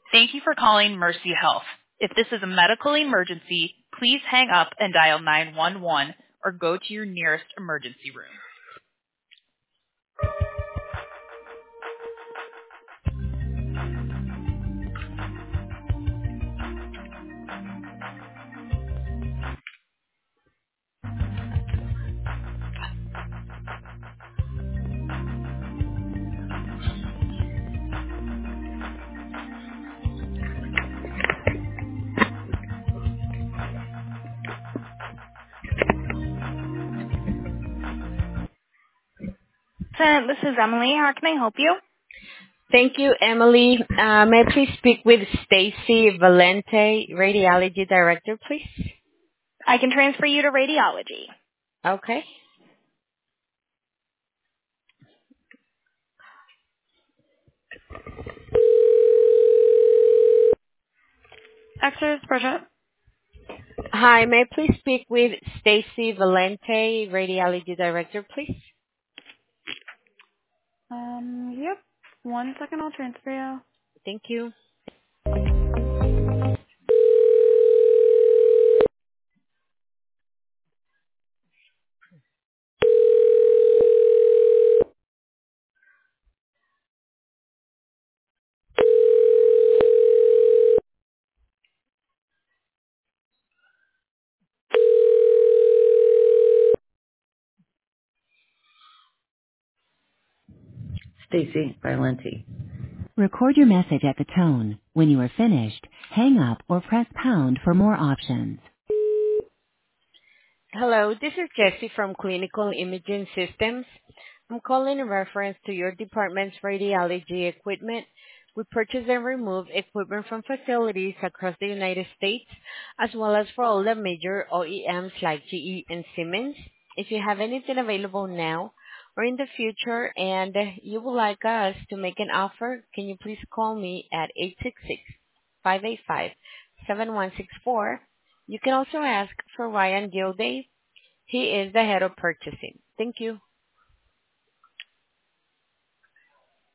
Thank you for calling Mercy Health. If this is a medical emergency, please hang up and dial 911 or go to your nearest emergency room. This is Emily. How can I help you? Thank you, Emily. May I please speak with Stacy Valente, Radiology Director, please? I can transfer you to radiology. Okay. Access, Bridget. Hi, may I please speak with Stacy Valente, Radiology Director, please? Yep. 1 second, I'll transfer you. Thank you. Stacy Valenti. Record your message at the tone. When you are finished, hang up or press pound for more options. Hello, this is Jessie from Clinical Imaging Systems. I'm calling in reference to your department's radiology equipment. We purchase and remove equipment from facilities across the United States, as well as for all the major OEMs like GE and Siemens. If you have anything available now or in the future and you would like us to make an offer, can you please call me at 866-585-7164. You can also ask for Ryan Gilday. He is the head of purchasing. Thank you.